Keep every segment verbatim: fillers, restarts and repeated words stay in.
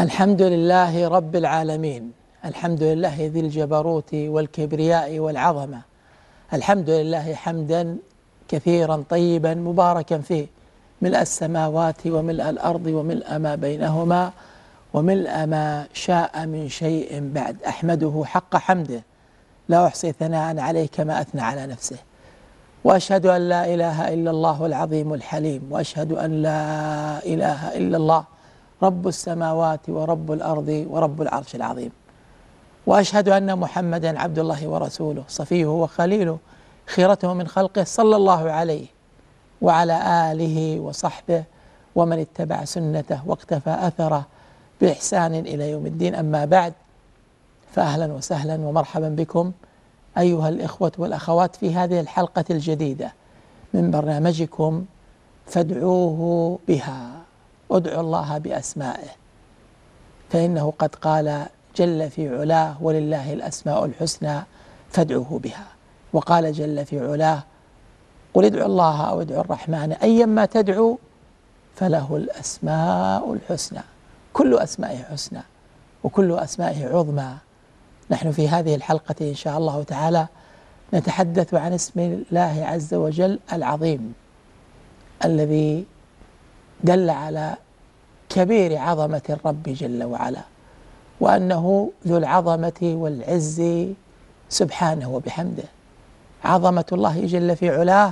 الحمد لله رب العالمين، الحمد لله ذي الجبروت والكبرياء والعظمة، الحمد لله حمدا كثيرا طيبا مباركا فيه، ملء السماوات وملء الأرض وملء ما بينهما وملء ما شاء من شيء بعد. أحمده حق حمده، لا أحصي ثناء عليه كما أثنى على نفسه، وأشهد أن لا إله إلا الله العظيم الحليم، وأشهد أن لا إله إلا الله رب السماوات ورب الأرض ورب العرش العظيم، وأشهد أن محمدا عبد الله ورسوله صفيه وخليله خيرته من خلقه، صلى الله عليه وعلى آله وصحبه ومن اتبع سنته واقتفى أثره بإحسان إلى يوم الدين. أما بعد، فأهلا وسهلا ومرحبا بكم أيها الإخوة والأخوات في هذه الحلقة الجديدة من برنامجكم فادعوه بها. ادعوا الله بأسمائه، فإنه قد قال جل في علاه: ولله الأسماء الحسنى فادعوه بها. وقال جل في علاه: قل ادعوا الله أو ادعوا الرحمن أيما تدعوا فله الأسماء الحسنى. كل أسمائه حسنى وكل أسمائه عظمى. نحن في هذه الحلقة إن شاء الله تعالى نتحدث عن اسم الله عز وجل العظيم، الذي دل على كبير عظمة الرب جل وعلا، وأنه ذو العظمة والعز سبحانه وبحمده. عظمة الله جل في علاه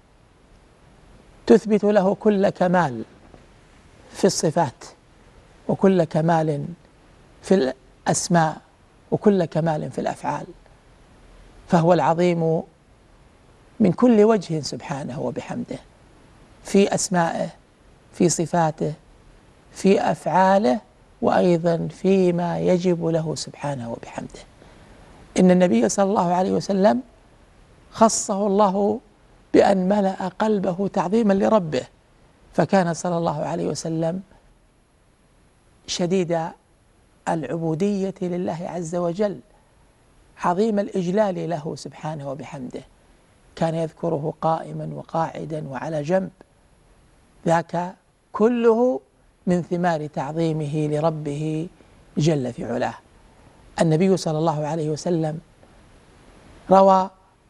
تثبت له كل كمال في الصفات، وكل كمال في الأسماء، وكل كمال في الأفعال، فهو العظيم من كل وجه سبحانه وبحمده، في أسمائه، في صفاته، في أفعاله، وأيضا فيما يجب له سبحانه وبحمده. إن النبي صلى الله عليه وسلم خصه الله بأن ملأ قلبه تعظيما لربه، فكان صلى الله عليه وسلم شديد العبودية لله عز وجل، عظيم الإجلال له سبحانه وبحمده، كان يذكره قائما وقاعدا وعلى جنب، ذاك كله من ثمار تعظيمه لربه جل في علاه. النبي صلى الله عليه وسلم روى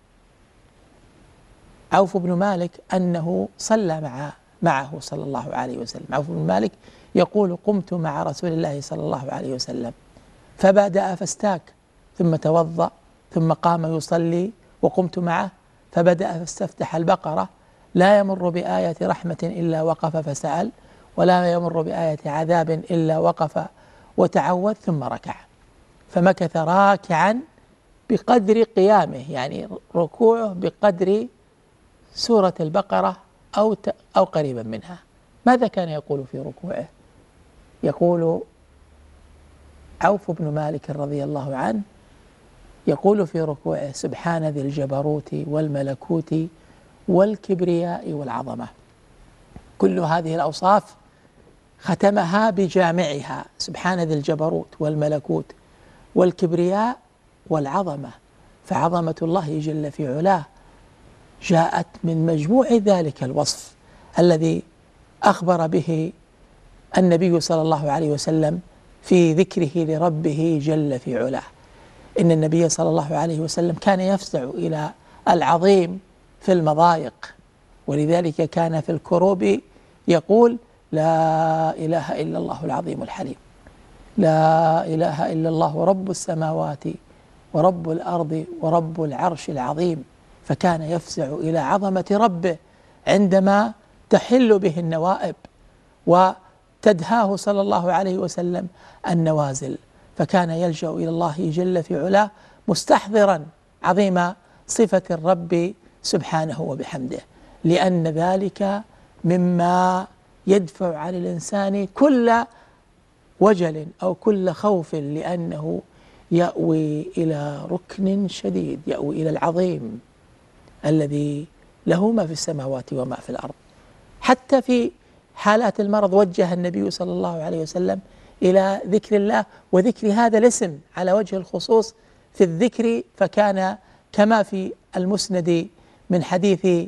عوف بن مالك أنه صلى مع معه صلى الله عليه وسلم. عوف بن مالك يقول: قمت مع رسول الله صلى الله عليه وسلم فبدأ فاستاك، ثم توضأ، ثم قام يصلي، وقمت معه فبدأ فاستفتح البقرة، لا يمر بآية رحمة إلا وقف فسأل، ولا يمر بآية عذاب إلا وقف وتعوذ، ثم ركع، فمكث راكعا بقدر قيامه، يعني ركوعه بقدر سورة البقرة أو أو قريبا منها. ماذا كان يقول في ركوعه؟ يقول عوف بن مالك رضي الله عنه، يقول في ركوعه: سبحان ذي الجبروت والملكوت والكبرياء والعظمة. كل هذه الأوصاف ختمها بجامعها: سبحان ذي الجبروت والملكوت والكبرياء والعظمة. فعظمة الله جل في علاه جاءت من مجموع ذلك الوصف الذي أخبر به النبي صلى الله عليه وسلم في ذكره لربه جل في علاه. إن النبي صلى الله عليه وسلم كان يفزع إلى العظيم في المضايق، ولذلك كان في الكروب يقول: لا إله إلا الله العظيم الحليم، لا إله إلا الله رب السماوات ورب الأرض ورب العرش العظيم. فكان يفزع إلى عظمة ربه عندما تحل به النوائب وتدهاه صلى الله عليه وسلم النوازل، فكان يلجأ إلى الله جل في علاه مستحضرا عظيم صفة الرب سبحانه وبحمده، لأن ذلك مما يدفع عن الإنسان كل وجل أو كل خوف، لأنه يأوي إلى ركن شديد، يأوي إلى العظيم الذي له ما في السماوات وما في الأرض. حتى في حالات المرض وجه النبي صلى الله عليه وسلم إلى ذكر الله وذكر هذا الاسم على وجه الخصوص في الذكر، فكان كما في المسند من حديث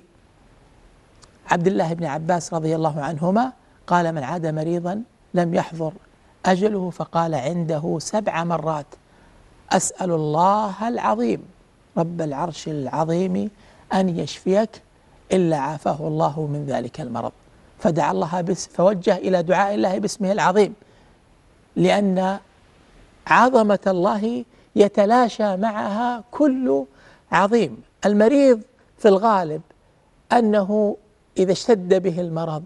عبد الله بن عباس رضي الله عنهما قال: من عاد مريضا لم يحضر أجله؟ فقال عنده سبع مرات: أسأل الله العظيم رب العرش العظيم أن يشفيك إلا عافاه الله من ذلك المرض. فدعا الله بس فوجه إلى دعاء الله باسمه العظيم، لأن عظمة الله يتلاشى معها كل عظيم. المريض في الغالب أنه إذا اشتد به المرض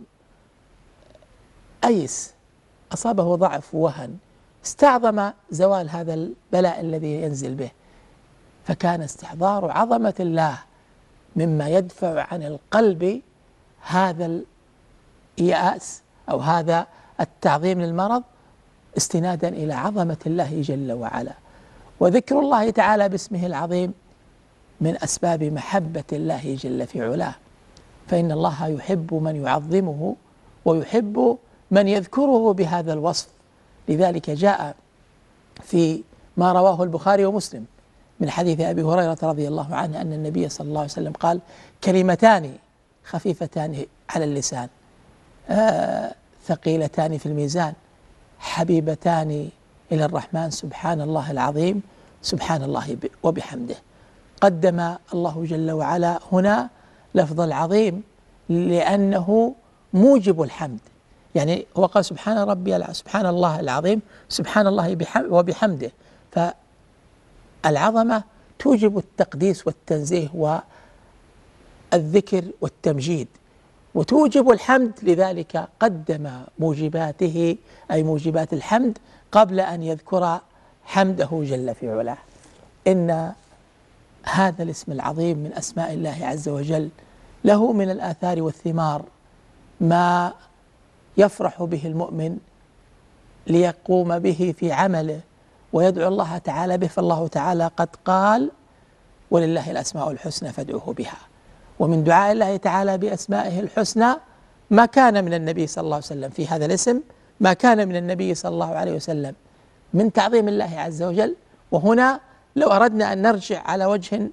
أيس، أصابه ضعف ووهن، استعظم زوال هذا البلاء الذي ينزل به. فكان استحضار عظمة الله مما يدفع عن القلب هذا اليأس أو هذا التعظيم للمرض، استنادا إلى عظمة الله جل وعلا. وذكر الله تعالى باسمه العظيم من أسباب محبة الله جل في علاه، فإن الله يحب من يعظمه ويحب من يذكره بهذا الوصف. لذلك جاء في ما رواه البخاري ومسلم من حديث أبي هريرة رضي الله عنه أن النبي صلى الله عليه وسلم قال: كلمتان خفيفتان على اللسان آه ثقيلتان في الميزان حبيبتان إلى الرحمن سبحان الله العظيم سبحان الله وبحمده. قدم الله جل وعلا هنا لفظ العظيم لأنه موجب الحمد، يعني هو قال سبحان ربي سبحان الله العظيم سبحان الله وبحمده، فالعظمة توجب التقديس والتنزيه والذكر والتمجيد، وتوجب الحمد، لذلك قدم موجباته أي موجبات الحمد قبل أن يذكر حمده جل في علاه. إن هذا الاسم العظيم من أسماء الله عز وجل له من الآثار والثمار ما يفرح به المؤمن ليقوم به في عمله ويدعو الله تعالى به. فالله تعالى قد قال: ولله الأسماء الحسنى فادعوه بها. ومن دعاء الله تعالى بأسمائه الحسنى ما كان من النبي صلى الله عليه وسلم في هذا الاسم، ما كان من النبي صلى الله عليه وسلم من تعظيم الله عز وجل. وهنا لو أردنا أن نرجع على وجه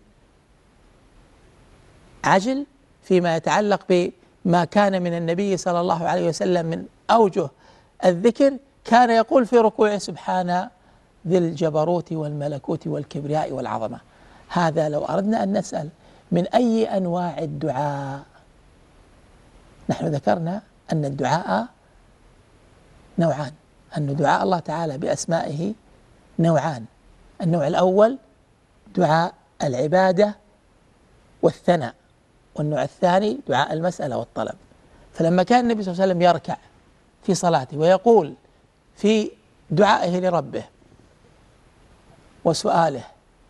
عجل فيما يتعلق بما كان من النبي صلى الله عليه وسلم من أوجه الذكر، كان يقول في ركوعه: سبحان ذي الجبروت والملكوت والكبرياء والعظمة. هذا لو أردنا أن نسأل من أي أنواع الدعاء، نحن ذكرنا أن الدعاء نوعان، أن دعاء الله تعالى بأسمائه نوعان. النوع الأول دعاء العبادة والثناء، والنوع الثاني دعاء المسألة والطلب. فلما كان النبي صلى الله عليه وسلم يركع في صلاته ويقول في دعائه لربه وسؤاله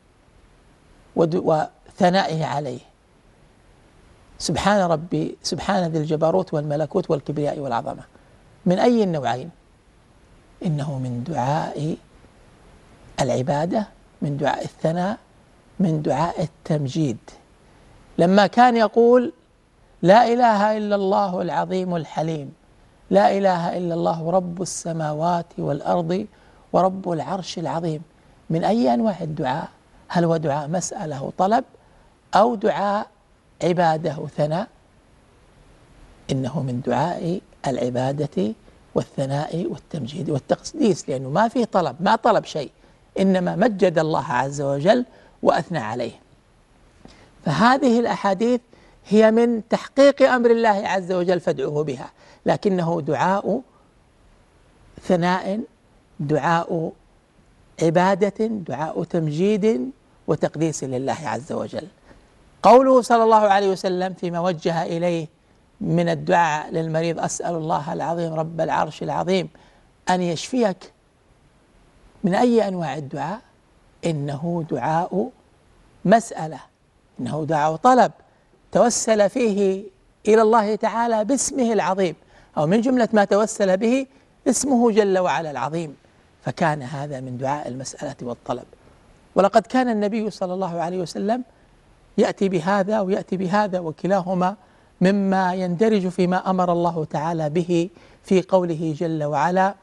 وثنائه عليه: سبحان ربي سبحان ذي الجبروت والملكوت والكبرياء والعظمة، من أي النوعين؟ إنه من دعاء العبادة، من دعاء الثناء، من دعاء التمجيد. لما كان يقول: لا إله إلا الله العظيم الحليم، لا إله إلا الله رب السماوات والأرض ورب العرش العظيم، من أي أنواع الدعاء؟ هل هو دعاء مسألة وطلب أو دعاء عبادة وثناء؟ إنه من دعاء العبادة والثناء والتمجيد والتقديس، لأنه ما فيه طلب، ما طلب شيء، إنما مجد الله عز وجل وأثنى عليه. فهذه الأحاديث هي من تحقيق أمر الله عز وجل فادعوه بها، لكنه دعاء ثناء، دعاء عبادة، دعاء تمجيد وتقديس لله عز وجل. قوله صلى الله عليه وسلم فيما وجه إليه من الدعاء للمريض: أسأل الله العظيم رب العرش العظيم أن يشفيك، من أي أنواع الدعاء؟ إنه دعاء مسألة، إنه دعاء طلب توسل فيه إلى الله تعالى باسمه العظيم، أو من جملة ما توسل به اسمه جل وعلا العظيم، فكان هذا من دعاء المسألة والطلب. ولقد كان النبي صلى الله عليه وسلم يأتي بهذا ويأتي بهذا، وكلاهما مما يندرج فيما أمر الله تعالى به في قوله جل وعلا: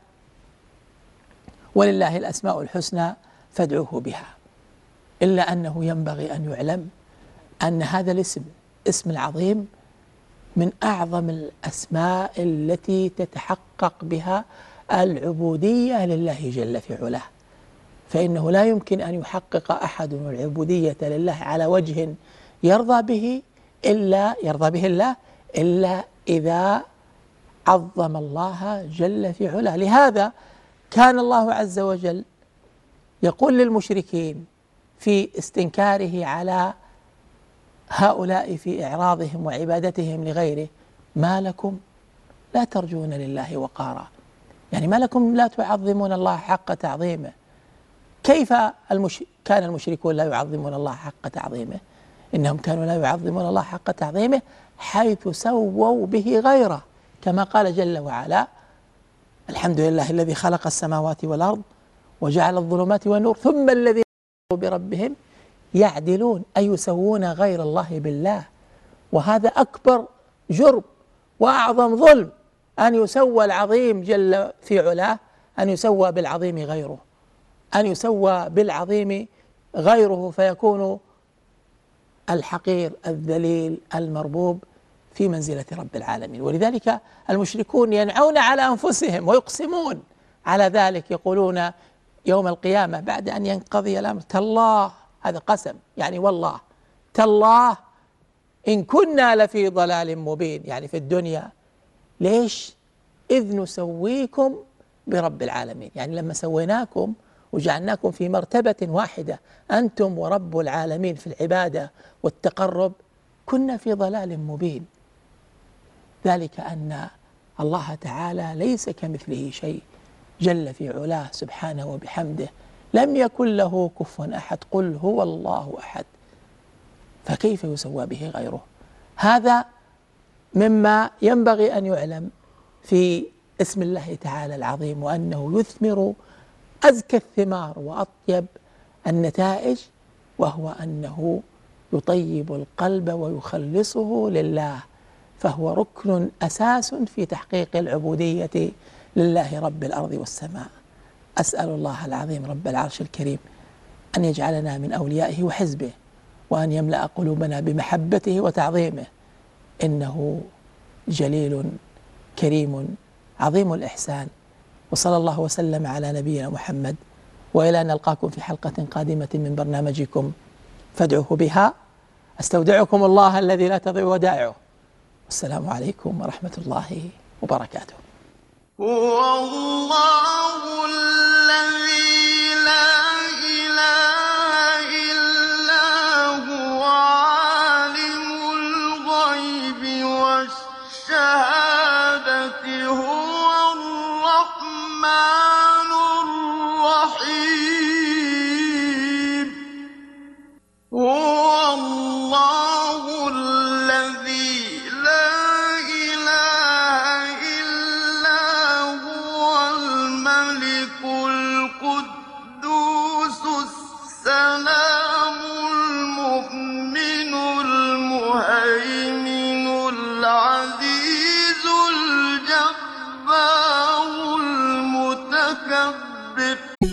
ولله الأسماء الحسنى فادعوه بها. إلا أنه ينبغي أن يعلم أن هذا الاسم، اسم العظيم، من أعظم الأسماء التي تتحقق بها العبودية لله جل في علاه، فإنه لا يمكن أن يحقق أحد العبودية لله على وجه يرضى به إلا يرضى به الله إلا إذا عظم الله جل في علاه. لهذا كان الله عز وجل يقول للمشركين في استنكاره على هؤلاء في إعراضهم وعبادتهم لغيره: ما لكم لا ترجون لله وقارا، يعني ما لكم لا تعظمون الله حق تعظيمه. كيف المش... كان المشركون لا يعظمون الله حق تعظيمه؟ إنهم كانوا لا يعظمون الله حق تعظيمه حيث سووا به غيره، كما قال جل وعلا: الحمد لله الذي خلق السماوات والأرض وجعل الظلمات والنور ثم الذين كفروا بربهم يعدلون، أي يسوون غير الله بالله. وهذا أكبر جرم وأعظم ظلم، أن يسوى العظيم جل في علاه، أن يسوى بالعظيم غيره، أن يسوى بالعظيم غيره فيكون الحقير الذليل المربوب في منزلة رب العالمين. ولذلك المشركون ينعون على أنفسهم ويقسمون على ذلك، يقولون يوم القيامة بعد أن ينقضي الأمر: تالله، هذا قسم يعني والله، تالله إن كنا لفي ضلال مبين، يعني في الدنيا. ليش؟ إذ نسويكم برب العالمين، يعني لما سويناكم وجعلناكم في مرتبة واحدة أنتم ورب العالمين في العبادة والتقرب، كنا في ضلال مبين. ذلك أن الله تعالى ليس كمثله شيء جل في علاه سبحانه وبحمده، لم يكن له كفوا أحد، قل هو الله أحد، فكيف يسوى به غيره؟ هذا مما ينبغي أن يعلم في اسم الله تعالى العظيم، وأنه يثمر أزكى الثمار وأطيب النتائج، وهو أنه يطيب القلب ويخلصه لله، فهو ركن أساس في تحقيق العبودية لله رب الأرض والسماء. أسأل الله العظيم رب العرش الكريم أن يجعلنا من أوليائه وحزبه، وأن يملأ قلوبنا بمحبته وتعظيمه، إنه جليل كريم عظيم الإحسان. وصلى الله وسلم على نبينا محمد، وإلى أن نلقاكم في حلقة قادمة من برنامجكم فادعوه بها. أستودعكم الله الذي لا تضيع ودائعه، والسلام عليكم ورحمة الله وبركاته. هو الله الذي لا إله إلا هو عالم الغيب والشهادة هو الرحمن الرحيم. هو الله الذي لا إله إلا هو الملك القدوس السلام المؤمن المهيمن العزيز الجبار المتكبر.